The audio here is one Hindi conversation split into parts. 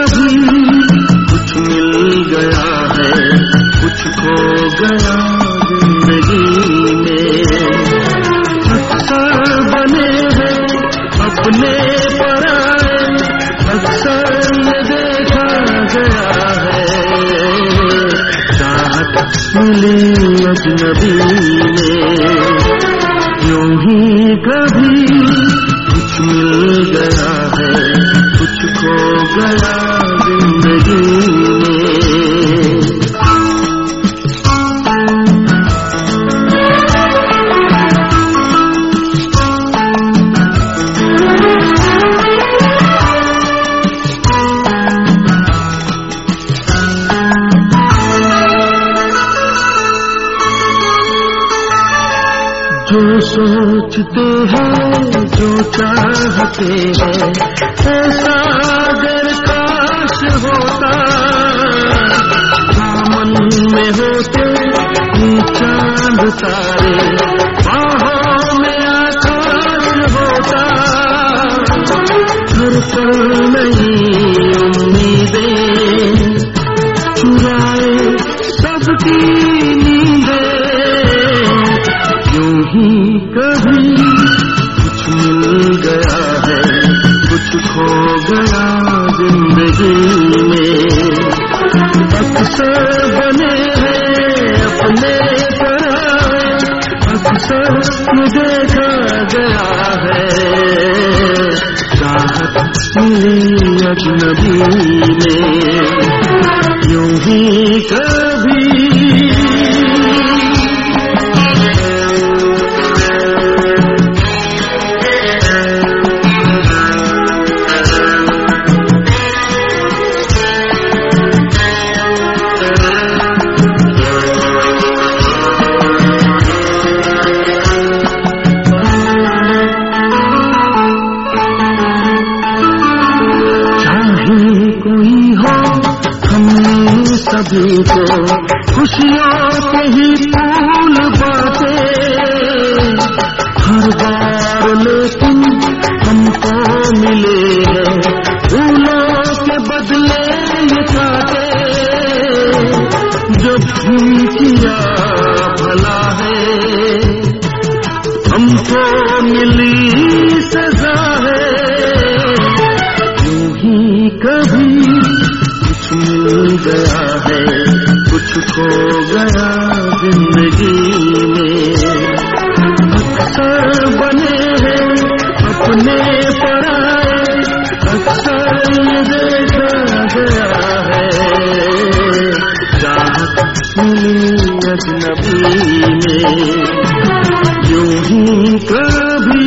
कभी कुछ मिल गया है, कुछ खो गया जिंदगी में। अक्सर बने हैं अपने पराए, अक्सर ये देखा गया है, चाहत मिली अजनबी में। यूं ही कभी कुछ मिल गया है, कुछ खो गया जिंदगी में। जो सोचते हैं, जो चाहते हैं, ऐसा अगर काश होता, दामन में होते चांद तारे, बाहों में आकाश होता। हर पल नई उम्मीदें चुराए सबकी नींदें। यूं ही कभी कुछ मिल गया है, कुछ खो गया जिंदगी में। अक्सर बने हैं अपने पराए, अक्सर ये देखा गया है, चाहत मिली अजनबी में। यूं ही कभी सभी को खुशियों के ही फूल बाटे, हर बार लेकिन हमको मिले हैं फूलों के बदले ये कांटे। जब भी किया भला है, हमको मिली सजा है। यूं ही कभी मिल गया है, कुछ खो गया जिंदगी में। अक्सर बने हैं अपने पराए, अक्सर ये देखा गया है, चाहत मिली अजनबी में। यूं ही कभी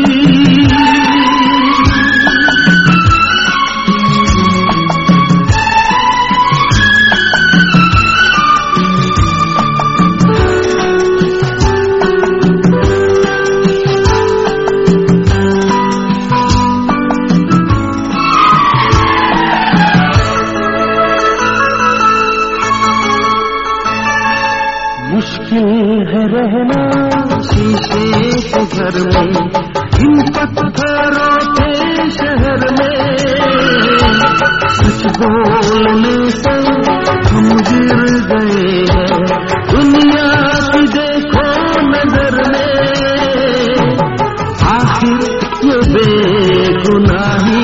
मुश्किल है रहना शीशे के घर में, इन पत्थरों के शहर में। सच बोलने से हम गिर गए हैं दुनिया की देखो नजर में। आखिर ये बेगुनाही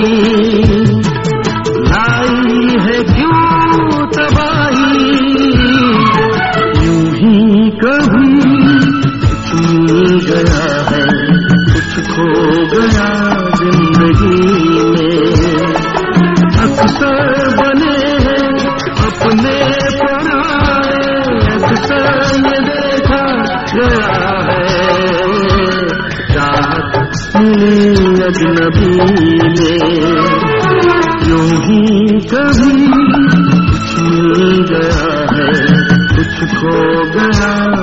लाई है क्यों तबाही। कभी कुछ मिल गया है, कुछ खो गया जिंदगी में। अक्सर बने हैं अपने पराए, अक्सर ये देखा गया है, चाहत मिली अजनबी में। यूं ही कभी कुछ मिल गया है, कुछ खो गया